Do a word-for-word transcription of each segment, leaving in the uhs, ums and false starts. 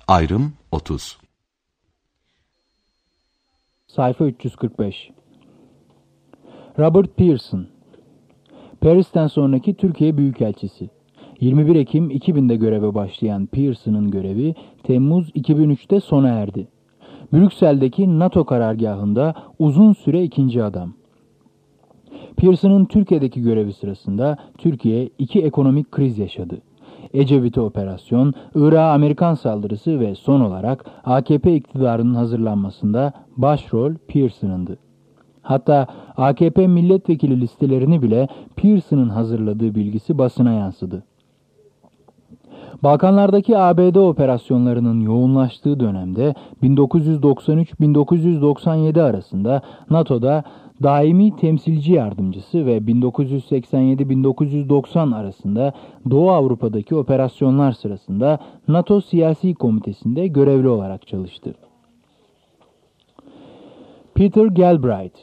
Ayrım otuz. Sayfa üç yüz kırk beş. Robert Pearson, Paris'ten sonraki Türkiye Büyükelçisi. yirmi bir Ekim iki binde göreve başlayan Pearson'ın görevi Temmuz iki bin üçte sona erdi. Brüksel'deki NATO karargahında uzun süre ikinci adam. Pearson'ın Türkiye'deki görevi sırasında Türkiye iki ekonomik kriz yaşadı. Ecevit'e operasyon, Irak'a Amerikan saldırısı ve son olarak A K P iktidarının hazırlanmasında başrol Pearson'ındı. Hatta A K P milletvekili listelerini bile Pearson'ın hazırladığı bilgisi basına yansıdı. Balkanlardaki A B D operasyonlarının yoğunlaştığı dönemde bin dokuz yüz doksan üç bin dokuz yüz doksan yedi arasında NATO'da daimi temsilci yardımcısı ve bin dokuz yüz seksen yedi bin dokuz yüz doksan arasında Doğu Avrupa'daki operasyonlar sırasında NATO Siyasi Komitesi'nde görevli olarak çalıştı. Peter Galbraith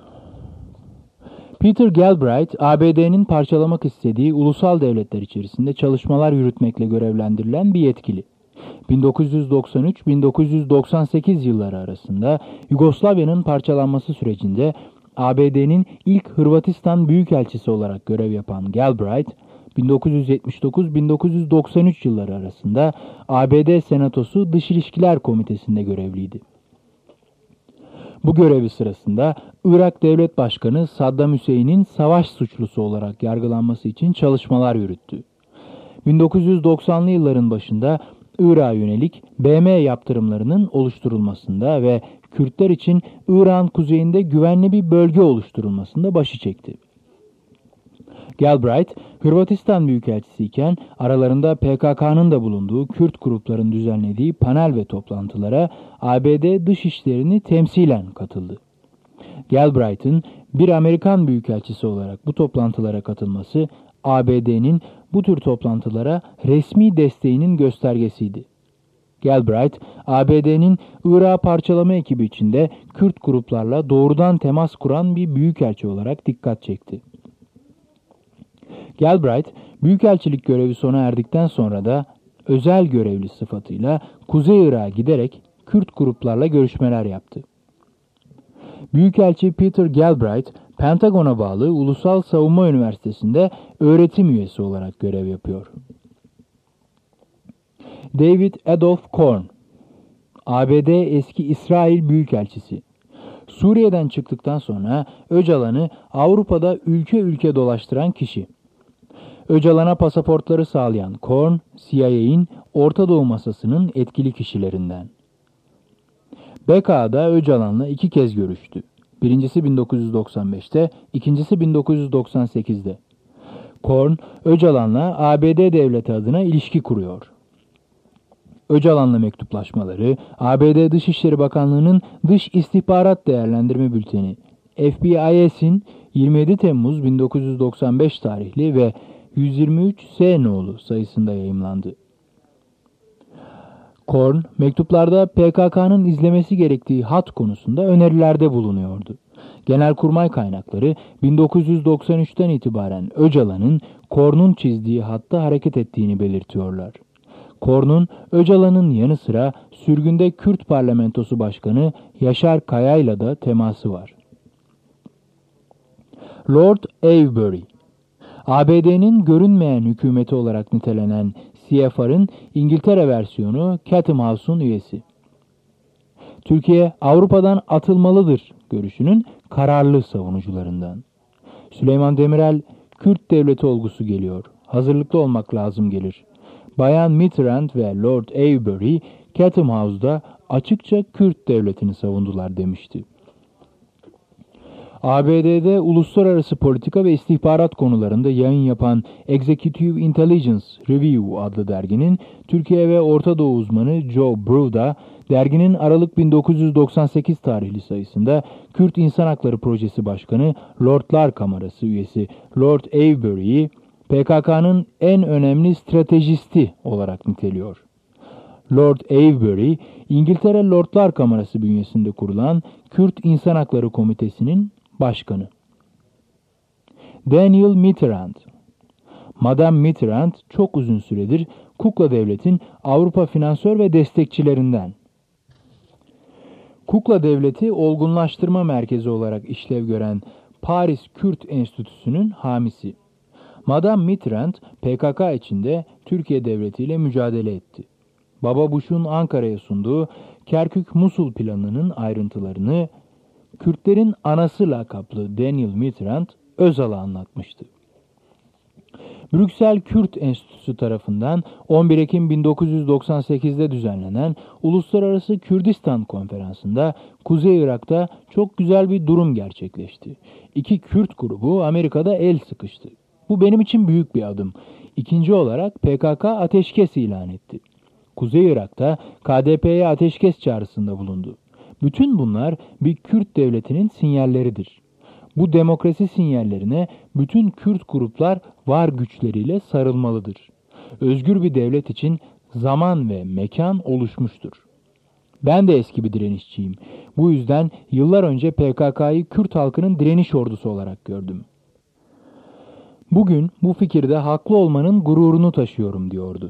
Peter Galbraith, A B D'nin parçalamak istediği ulusal devletler içerisinde çalışmalar yürütmekle görevlendirilen bir yetkili. bin dokuz yüz doksan üç bin dokuz yüz doksan sekiz yılları arasında Yugoslavya'nın parçalanması sürecinde A B D'nin ilk Hırvatistan Büyükelçisi olarak görev yapan Galbraith, bin dokuz yüz yetmiş dokuz bin dokuz yüz doksan üç yılları arasında A B D Senatosu Dış İlişkiler Komitesi'nde görevliydi. Bu görevi sırasında Irak Devlet Başkanı Saddam Hüseyin'in savaş suçlusu olarak yargılanması için çalışmalar yürüttü. bin dokuz yüz doksanlı yılların başında Irak'a yönelik B M yaptırımlarının oluşturulmasında ve Kürtler için İran kuzeyinde güvenli bir bölge oluşturulmasında başı çekti. Galbraith, Hırvatistan Büyükelçisi iken aralarında P K K'nın da bulunduğu Kürt grupların düzenlediği panel ve toplantılara A B D dışişlerini temsilen katıldı. Galbraith'in bir Amerikan Büyükelçisi olarak bu toplantılara katılması, A B D'nin bu tür toplantılara resmi desteğinin göstergesiydi. Galbraith, A B D'nin Irak'ı parçalama ekibi içinde Kürt gruplarla doğrudan temas kuran bir büyükelçi olarak dikkat çekti. Galbraith, büyükelçilik görevi sona erdikten sonra da özel görevli sıfatıyla Kuzey Irak'a giderek Kürt gruplarla görüşmeler yaptı. Büyükelçi Peter Galbraith, Pentagon'a bağlı Ulusal Savunma Üniversitesi'nde öğretim üyesi olarak görev yapıyor. David Adolph Korn, A B D eski İsrail Büyükelçisi. Suriye'den çıktıktan sonra Öcalan'ı Avrupa'da ülke ülke dolaştıran kişi. Öcalan'a pasaportları sağlayan Korn, C I A'nin Orta Doğu masasının etkili kişilerinden. B K A'da Öcalan'la iki kez görüştü. Birincisi bin dokuz yüz doksan beşte, ikincisi bin dokuz yüz doksan sekizde. Korn, Öcalan'la A B D devleti adına ilişki kuruyor. Öcalan'la mektuplaşmaları, A B D Dışişleri Bakanlığı'nın Dış İstihbarat Değerlendirme Bülteni, F B I S'in yirmi yedi Temmuz bin dokuz yüz doksan beş tarihli ve yüz yirmi üç S nolu sayısında yayımlandı. Korn, mektuplarda P K K'nın izlemesi gerektiği hat konusunda önerilerde bulunuyordu. Genelkurmay kaynakları bin dokuz yüz doksan üçten itibaren Öcalan'ın Korn'un çizdiği hatta hareket ettiğini belirtiyorlar. Korn'un Öcalan'ın yanı sıra sürgünde Kürt Parlamentosu Başkanı Yaşar Kaya'yla da teması var. Lord Avebury, A B D'nin görünmeyen hükümeti olarak nitelenen C F R'ın İngiltere versiyonu Chatham House'un üyesi. Türkiye Avrupa'dan atılmalıdır görüşünün kararlı savunucularından. Süleyman Demirel, Kürt devleti olgusu geliyor, hazırlıklı olmak lazım gelir. Bayan Mitterrand ve Lord Avebury, Chatham House'da açıkça Kürt devletini savundular demişti. A B D'de uluslararası politika ve istihbarat konularında yayın yapan Executive Intelligence Review adlı derginin Türkiye ve Orta Doğu uzmanı Joe Bruda, derginin Aralık bin dokuz yüz doksan sekiz tarihli sayısında Kürt İnsan Hakları Projesi Başkanı Lordlar Kamerası üyesi Lord Avebury'yi P K K'nın en önemli stratejisti olarak niteliyor. Lord Avebury, İngiltere Lordlar Kamerası bünyesinde kurulan Kürt İnsan Hakları Komitesi'nin başkanı. Daniel Mitterrand, Madame Mitterrand çok uzun süredir Kukla Devlet'in Avrupa finansör ve destekçilerinden. Kukla Devleti olgunlaştırma merkezi olarak işlev gören Paris Kürt Enstitüsü'nün hamisi. Madame Mitterrand, P K K içinde Türkiye Devleti ile mücadele etti. Baba Bush'un Ankara'ya sunduğu Kerkük-Musul planının ayrıntılarını Kürtlerin anası lakaplı Daniel Mitterrand Özal'a anlatmıştı. Brüksel Kürt Enstitüsü tarafından on bir Ekim bin dokuz yüz doksan sekiz'de düzenlenen Uluslararası Kürdistan Konferansı'nda Kuzey Irak'ta çok güzel bir durum gerçekleşti. İki Kürt grubu Amerika'da el sıkıştı. Bu benim için büyük bir adım. İkinci olarak P K K ateşkes ilan etti. Kuzey Irak'ta K D P'ye ateşkes çağrısında bulundu. Bütün bunlar bir Kürt devletinin sinyalleridir. Bu demokrasi sinyallerine bütün Kürt gruplar var güçleriyle sarılmalıdır. Özgür bir devlet için zaman ve mekan oluşmuştur. Ben de eski bir direnişçiyim. Bu yüzden yıllar önce P K K'yı Kürt halkının direniş ordusu olarak gördüm. Bugün bu fikirde haklı olmanın gururunu taşıyorum diyordu.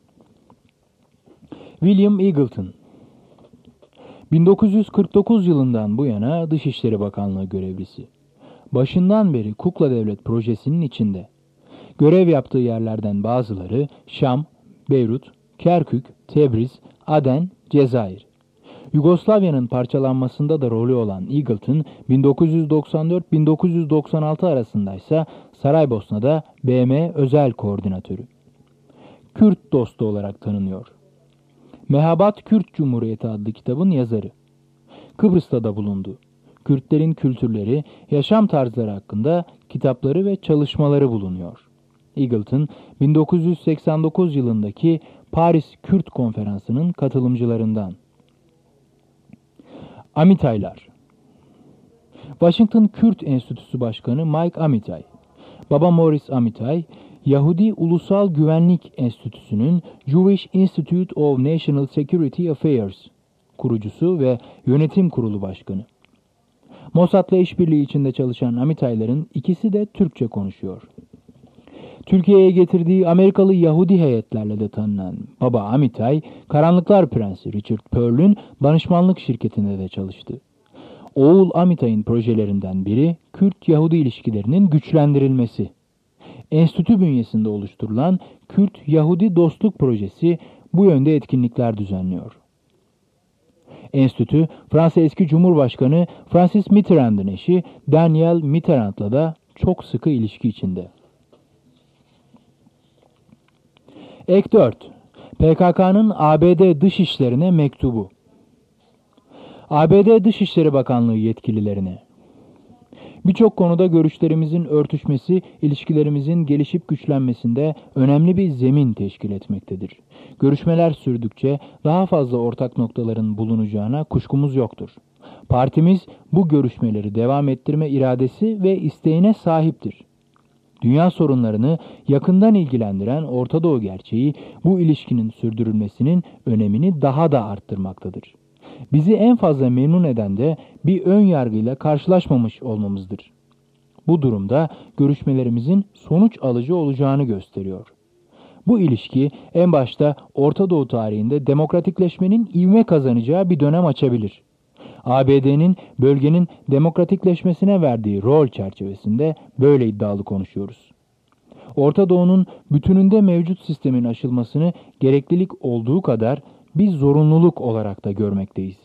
William Eagleton bin dokuz yüz kırk dokuz yılından bu yana Dışişleri Bakanlığı görevlisi. Başından beri Kukla Devlet projesinin içinde. Görev yaptığı yerlerden bazıları Şam, Beyrut, Kerkük, Tebriz, Aden, Cezayir. Yugoslavya'nın parçalanmasında da rolü olan Eagleton, bin dokuz yüz doksan dört bin dokuz yüz doksan altı arasındaysa Saraybosna'da B M özel koordinatörü. Kürt dostu olarak tanınıyor. Mehabat Kürt Cumhuriyeti adlı kitabın yazarı. Kıbrıs'ta da bulundu. Kürtlerin kültürleri, yaşam tarzları hakkında kitapları ve çalışmaları bulunuyor. Eagleton, bin dokuz yüz seksen dokuz yılındaki Paris Kürt Konferansı'nın katılımcılarından. Amitaylar. Washington Kürt Enstitüsü Başkanı Mike Amitay. Baba Morris Amitay, Yahudi Ulusal Güvenlik Enstitüsü'nün Jewish Institute of National Security Affairs kurucusu ve yönetim kurulu başkanı. Mossad'la işbirliği içinde çalışan Amitayların ikisi de Türkçe konuşuyor. Türkiye'ye getirdiği Amerikalı Yahudi heyetlerle de tanınan Baba Amitay, Karanlıklar Prensi Richard Pearl'ün danışmanlık şirketinde de çalıştı. Oğul Amitay'ın projelerinden biri Kürt-Yahudi ilişkilerinin güçlendirilmesi. Enstitü bünyesinde oluşturulan Kürt-Yahudi Dostluk Projesi bu yönde etkinlikler düzenliyor. Enstitü, Fransa eski Cumhurbaşkanı Francis Mitterrand'ın eşi Daniel Mitterrand'la da çok sıkı ilişki içinde. Ek dört. P K K'nın A B D Dışişleri'ne mektubu. A B D Dışişleri Bakanlığı yetkililerine. Birçok konuda görüşlerimizin örtüşmesi, ilişkilerimizin gelişip güçlenmesinde önemli bir zemin teşkil etmektedir. Görüşmeler sürdükçe daha fazla ortak noktaların bulunacağına kuşkumuz yoktur. Partimiz bu görüşmeleri devam ettirme iradesi ve isteğine sahiptir. Dünya sorunlarını yakından ilgilendiren Orta Doğu gerçeği bu ilişkinin sürdürülmesinin önemini daha da arttırmaktadır. Bizi en fazla memnun eden de bir ön yargıyla karşılaşmamış olmamızdır. Bu durumda görüşmelerimizin sonuç alıcı olacağını gösteriyor. Bu ilişki en başta Orta Doğu tarihinde demokratikleşmenin ivme kazanacağı bir dönem açabilir. A B D'nin bölgenin demokratikleşmesine verdiği rol çerçevesinde böyle iddialı konuşuyoruz. Orta Doğu'nun bütününde mevcut sistemin aşılmasını gereklilik olduğu kadar bir zorunluluk olarak da görmekteyiz.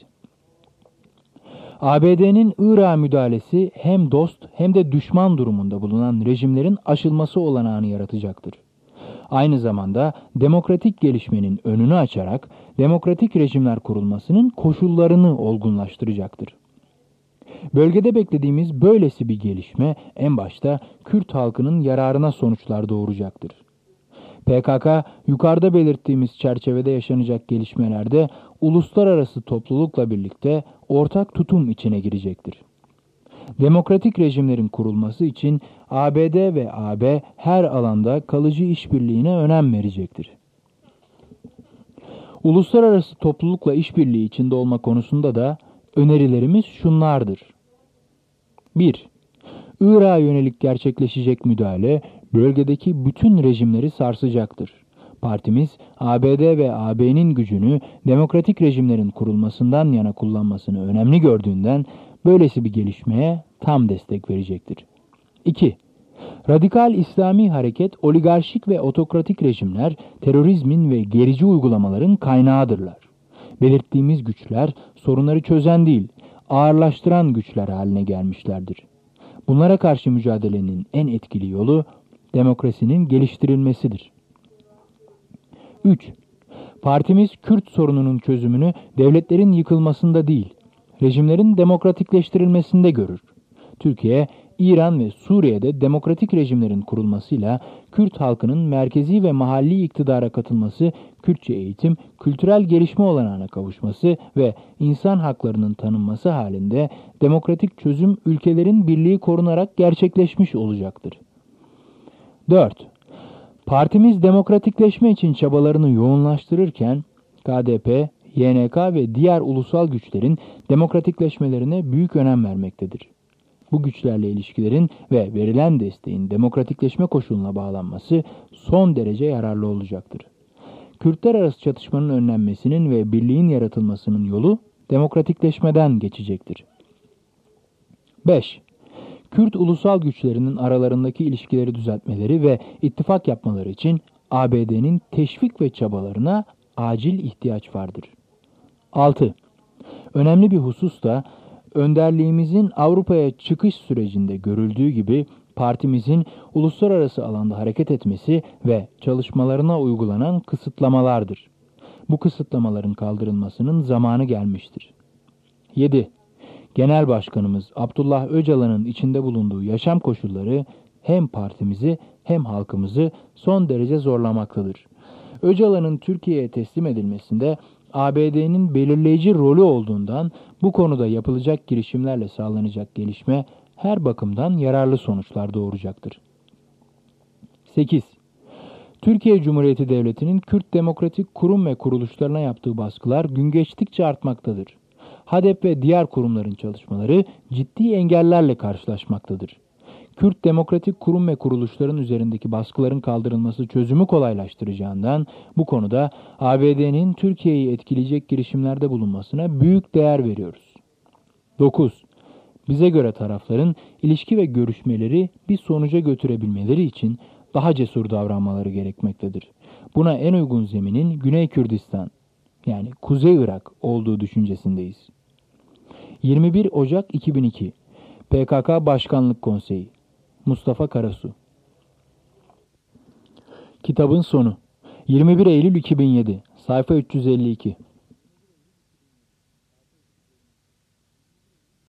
A B D'nin Irak'a müdahalesi hem dost hem de düşman durumunda bulunan rejimlerin aşılması olanağını yaratacaktır. Aynı zamanda demokratik gelişmenin önünü açarak demokratik rejimler kurulmasının koşullarını olgunlaştıracaktır. Bölgede beklediğimiz böylesi bir gelişme en başta Kürt halkının yararına sonuçlar doğuracaktır. P K K, yukarıda belirttiğimiz çerçevede yaşanacak gelişmelerde uluslararası toplulukla birlikte ortak tutum içine girecektir. Demokratik rejimlerin kurulması için A B D ve A B her alanda kalıcı işbirliğine önem verecektir. Uluslararası toplulukla işbirliği içinde olma konusunda da önerilerimiz şunlardır. bir. Irak'a yönelik gerçekleşecek müdahale, bölgedeki bütün rejimleri sarsacaktır. Partimiz, A B D ve A B'nin gücünü demokratik rejimlerin kurulmasından yana kullanmasını önemli gördüğünden böylesi bir gelişmeye tam destek verecektir. iki. Radikal İslami hareket, oligarşik ve otokratik rejimler, terörizmin ve gerici uygulamaların kaynağıdırlar. Belirttiğimiz güçler, sorunları çözen değil, ağırlaştıran güçler haline gelmişlerdir. Bunlara karşı mücadelenin en etkili yolu, demokrasinin geliştirilmesidir. üç. Partimiz, Kürt sorununun çözümünü devletlerin yıkılmasında değil, rejimlerin demokratikleştirilmesinde görür. Türkiye, İran ve Suriye'de demokratik rejimlerin kurulmasıyla Kürt halkının merkezi ve mahalli iktidara katılması, Kürtçe eğitim, kültürel gelişme olanağına kavuşması ve insan haklarının tanınması halinde demokratik çözüm ülkelerin birliği korunarak gerçekleşmiş olacaktır. dört. Partimiz demokratikleşme için çabalarını yoğunlaştırırken K D P, Y N K ve diğer ulusal güçlerin demokratikleşmelerine büyük önem vermektedir. Bu güçlerle ilişkilerin ve verilen desteğin demokratikleşme koşuluna bağlanması son derece yararlı olacaktır. Kürtler arası çatışmanın önlenmesinin ve birliğin yaratılmasının yolu demokratikleşmeden geçecektir. beş. Kürt ulusal güçlerinin aralarındaki ilişkileri düzeltmeleri ve ittifak yapmaları için A B D'nin teşvik ve çabalarına acil ihtiyaç vardır. altı. Önemli bir husus da önderliğimizin Avrupa'ya çıkış sürecinde görüldüğü gibi partimizin uluslararası alanda hareket etmesi ve çalışmalarına uygulanan kısıtlamalardır. Bu kısıtlamaların kaldırılmasının zamanı gelmiştir. yedi. Genel Başkanımız Abdullah Öcalan'ın içinde bulunduğu yaşam koşulları hem partimizi hem halkımızı son derece zorlamaktadır. Öcalan'ın Türkiye'ye teslim edilmesinde A B D'nin belirleyici rolü olduğundan bu konuda yapılacak girişimlerle sağlanacak gelişme her bakımdan yararlı sonuçlar doğuracaktır. sekiz. Türkiye Cumhuriyeti Devleti'nin Kürt Demokratik Kurum ve kuruluşlarına yaptığı baskılar gün geçtikçe artmaktadır. HADEP ve diğer kurumların çalışmaları ciddi engellerle karşılaşmaktadır. Kürt Demokratik Kurum ve kuruluşların üzerindeki baskıların kaldırılması çözümü kolaylaştıracağından bu konuda A B D'nin Türkiye'yi etkileyecek girişimlerde bulunmasına büyük değer veriyoruz. dokuz. Bize göre tarafların ilişki ve görüşmeleri bir sonuca götürebilmeleri için daha cesur davranmaları gerekmektedir. Buna en uygun zeminin Güney Kürdistan, yani Kuzey Irak olduğu düşüncesindeyiz. yirmi bir Ocak iki bin iki P K K Başkanlık Konseyi Mustafa Karasu. Kitabın sonu yirmi bir Eylül iki bin yedi Sayfa üç yüz elli iki